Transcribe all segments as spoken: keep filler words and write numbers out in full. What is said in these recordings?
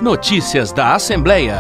Notícias da Assembleia.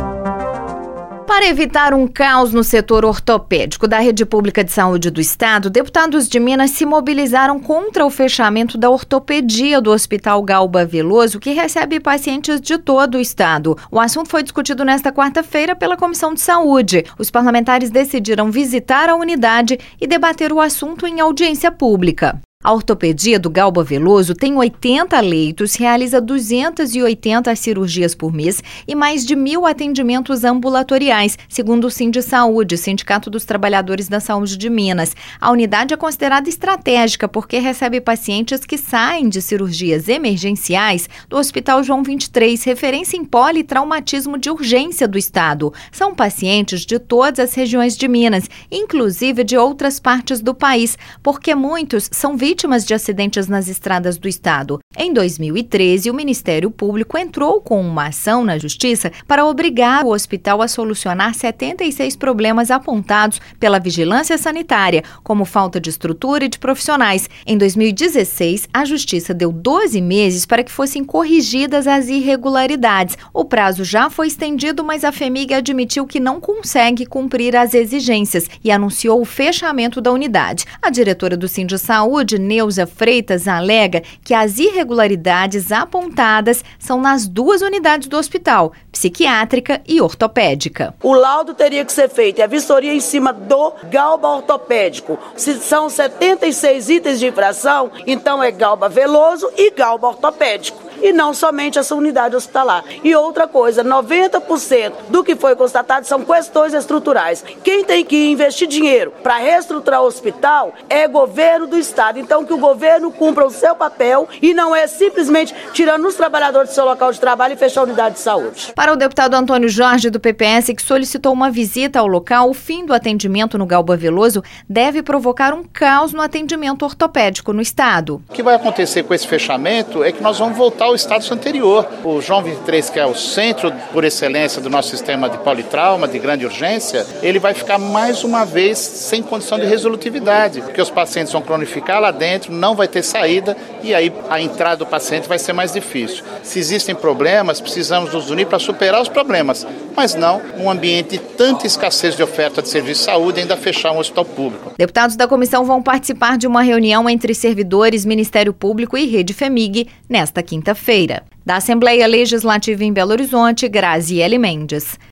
Para evitar um caos no setor ortopédico da Rede Pública de Saúde do Estado, deputados de Minas se mobilizaram contra o fechamento da ortopedia do Hospital Galba Veloso, que recebe pacientes de todo o estado. O assunto foi discutido nesta quarta-feira pela Comissão de Saúde. Os parlamentares decidiram visitar a unidade e debater o assunto em audiência pública. A ortopedia do Galba Veloso tem oitenta leitos, realiza duzentas e oitenta cirurgias por mês e mais de mil atendimentos ambulatoriais, segundo o Sindisaúde, Sindicato dos Trabalhadores da Saúde de Minas. A unidade é considerada estratégica porque recebe pacientes que saem de cirurgias emergenciais do Hospital João vinte e três, referência em politraumatismo de urgência do estado. São pacientes de todas as regiões de Minas, inclusive de outras partes do país, porque muitos são vítimas vítimas de acidentes nas estradas do estado. Em dois mil e treze, o Ministério Público entrou com uma ação na Justiça para obrigar o hospital a solucionar setenta e seis problemas apontados pela vigilância sanitária, como falta de estrutura e de profissionais. Em dois mil e dezesseis, a Justiça deu doze meses para que fossem corrigidas as irregularidades. O prazo já foi estendido, mas a FHEMIG admitiu que não consegue cumprir as exigências e anunciou o fechamento da unidade. A diretora do Sindisaúde, Neuza Freitas, alega que as irregularidades apontadas são nas duas unidades do hospital, psiquiátrica e ortopédica. O laudo teria que ser feito e a vistoria em cima do Galba ortopédico. Se são setenta e seis itens de infração, então é Galba Veloso e Galba ortopédico. E não somente essa unidade hospitalar. E outra coisa, noventa por cento do que foi constatado são questões estruturais. Quem tem que investir dinheiro para reestruturar o hospital é governo do estado. Então que o governo cumpra o seu papel e não é simplesmente tirando os trabalhadores do seu local de trabalho e fechar a unidade de saúde. Para o deputado Antônio Jorge, do P P S, que solicitou uma visita ao local, o fim do atendimento no Galba Veloso deve provocar um caos no atendimento ortopédico no estado. O que vai acontecer com esse fechamento é que nós vamos voltar ao status anterior. O João vinte e três, que é o centro por excelência do nosso sistema de politrauma, de grande urgência, ele vai ficar mais uma vez sem condição de resolutividade, porque os pacientes vão cronificar lá dentro, não vai ter saída e aí a entrada do paciente vai ser mais difícil. Se existem problemas, precisamos nos unir para superar os problemas, mas não um ambiente de tanta escassez de oferta de serviço de saúde ainda fechar um hospital público. Deputados da comissão vão participar de uma reunião entre servidores, Ministério Público e Rede FHEMIG nesta quinta-feira. Da Assembleia Legislativa em Belo Horizonte, Graziele Mendes.